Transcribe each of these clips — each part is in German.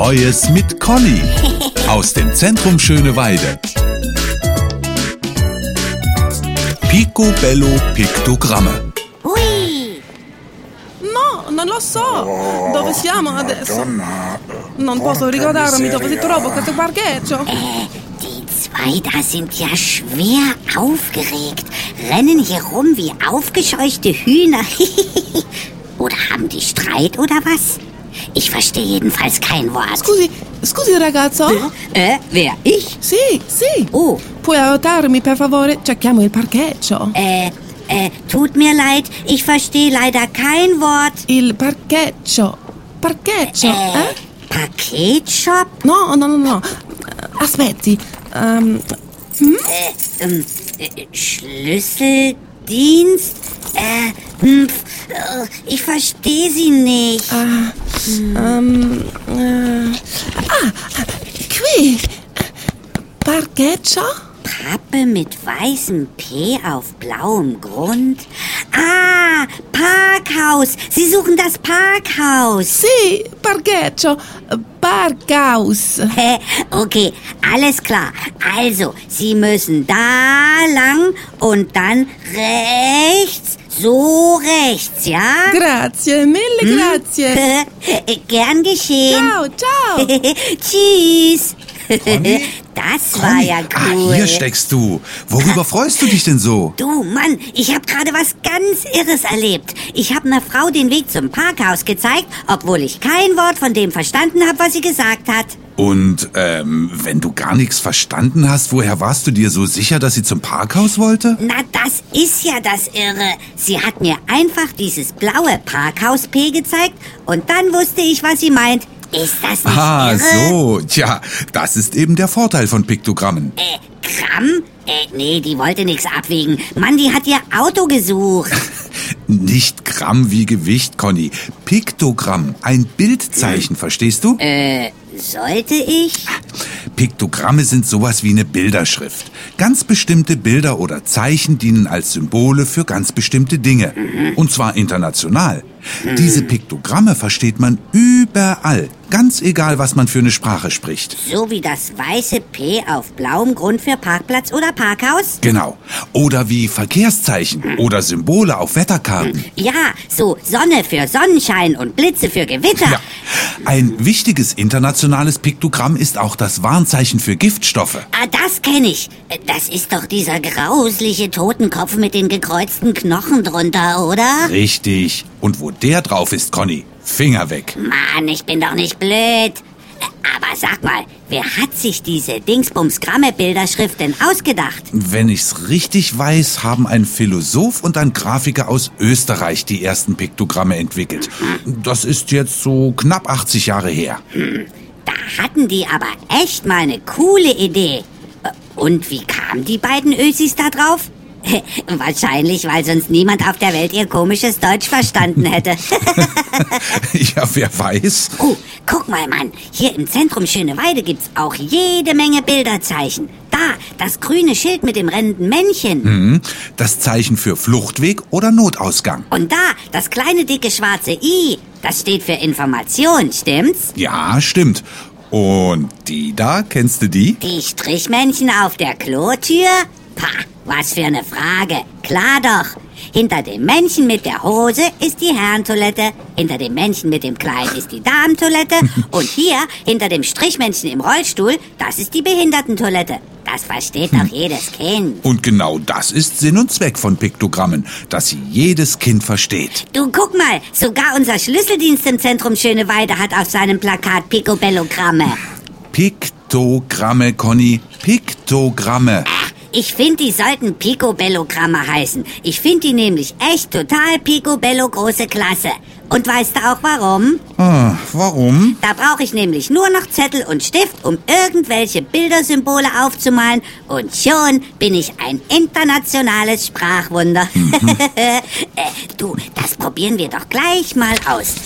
Neues mit Conny aus dem Zentrum Schöneweide. Picobello Piktogramme. Ui! No, non lo so. Dove siamo adesso? Non posso ricordarmi dove si trova questo parcheggio. Die zwei da sind ja schwer aufgeregt. Rennen hier rum wie aufgescheuchte Hühner. Oder haben die Streit oder was? Ich verstehe jedenfalls kein Wort. Scusi ragazzo? Wer? Ich? Sì. Oh, Puoi aiutarmi per favore? Cerchiamo il parcheggio. tut mir leid, ich verstehe leider kein Wort. Il parcheggio. Parcheggio, Paketshop? No. Aspetti. Schlüsseldienst? Ich verstehe Sie nicht. Qui. Parcheggio? Pappe mit weißem P auf blauem Grund. Ah, Parkhaus. Sie suchen das Parkhaus. Sì, parcheggio. Parkhaus. Okay, alles klar. Also, Sie müssen da lang und dann rechts. So rechts, ja? Grazie, mille grazie. Gern geschehen. Ciao. Tschüss. Conny? Das war ja cool. Hier steckst du. Worüber freust du dich denn so? Du, Mann, ich habe gerade was ganz Irres erlebt. Ich habe einer Frau den Weg zum Parkhaus gezeigt, obwohl ich kein Wort von dem verstanden habe, was sie gesagt hat. Und, wenn du gar nichts verstanden hast, woher warst du dir so sicher, dass sie zum Parkhaus wollte? Na, das ist ja das Irre. Sie hat mir einfach dieses blaue Parkhaus-P gezeigt und dann wusste ich, was sie meint. Ist das nicht irre? So. Tja, das ist eben der Vorteil von Piktogrammen. Gramm? Nee, die wollte nichts abwägen. Mann, die hat ihr Auto gesucht. Nicht Gramm wie Gewicht, Conny. Piktogramm, ein Bildzeichen, verstehst du? Sollte ich? Piktogramme sind sowas wie eine Bilderschrift. Ganz bestimmte Bilder oder Zeichen dienen als Symbole für ganz bestimmte Dinge. Und zwar international. Diese Piktogramme versteht man überall. Ganz egal, was man für eine Sprache spricht. So wie das weiße P auf blauem Grund für Parkplatz oder Parkhaus? Genau. Oder wie Verkehrszeichen oder Symbole auf Wetterkarten. Ja, so Sonne für Sonnenschein und Blitze für Gewitter. Ja. Ein wichtiges internationales Piktogramm ist auch das Warnzeichen für Giftstoffe. Ah, das kenne ich. Das ist doch dieser grausliche Totenkopf mit den gekreuzten Knochen drunter, oder? Richtig. Und wo der drauf ist, Conny, Finger weg. Mann, ich bin doch nicht blöd. Aber sag mal, wer hat sich diese Dingsbums-Gramme-Bilderschrift denn ausgedacht? Wenn ich's richtig weiß, haben ein Philosoph und ein Grafiker aus Österreich die ersten Piktogramme entwickelt. Das ist jetzt so knapp 80 Jahre her. Da hatten die aber echt mal eine coole Idee. Und wie kamen die beiden Ösis da drauf? Wahrscheinlich, weil sonst niemand auf der Welt ihr komisches Deutsch verstanden hätte. Ja, wer weiß. Oh, guck mal, Mann. Hier im Zentrum Schöneweide gibt's auch jede Menge Bilderzeichen. Da, das grüne Schild mit dem rennenden Männchen. Das Zeichen für Fluchtweg oder Notausgang. Und da, das kleine dicke schwarze I. Das steht für Information, stimmt's? Ja, stimmt. Und die da, kennst du die? Die Strichmännchen auf der Klotür? Pah, was für eine Frage. Klar doch. Hinter dem Männchen mit der Hose ist die Herrentoilette, hinter dem Männchen mit dem Kleid ist die Damentoilette und hier, hinter dem Strichmännchen im Rollstuhl, das ist die Behindertentoilette. Das versteht doch jedes Kind. Und genau das ist Sinn und Zweck von Piktogrammen, dass sie jedes Kind versteht. Du, guck mal, sogar unser Schlüsseldienst im Zentrum Schöneweide hat auf seinem Plakat Picobellogramme. Piktogramme, Conny, Piktogramme. Ich finde, die sollten Picobellogramme heißen. Ich finde die nämlich echt total picobello große Klasse. Und weißt du auch warum? Warum? Da brauche ich nämlich nur noch Zettel und Stift, um irgendwelche Bildersymbole aufzumalen. Und schon bin ich ein internationales Sprachwunder. Du, das probieren wir doch gleich mal aus.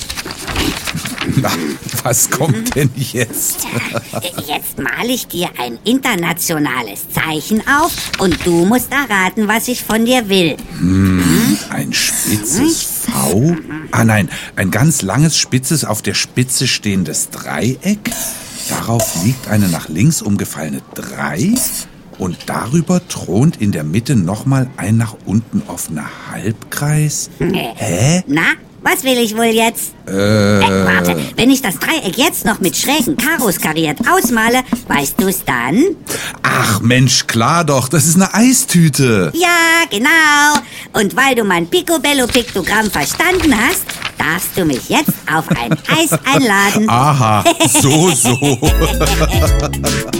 Na, was kommt denn jetzt? Jetzt male ich dir ein internationales Zeichen auf und du musst erraten, was ich von dir will. Ein spitzes V? Ah nein, ein ganz langes, spitzes, auf der Spitze stehendes Dreieck. Darauf liegt eine nach links umgefallene 3. Und darüber thront in der Mitte nochmal ein nach unten offener Halbkreis. Hä? Na, was will ich wohl jetzt? Warte, wenn ich das Dreieck jetzt noch mit schrägen Karos kariert ausmale, weißt du's dann? Ach Mensch, klar doch, das ist eine Eistüte. Ja, genau. Und weil du mein Picobello-Piktogramm verstanden hast, darfst du mich jetzt auf ein Eis einladen. Aha, so.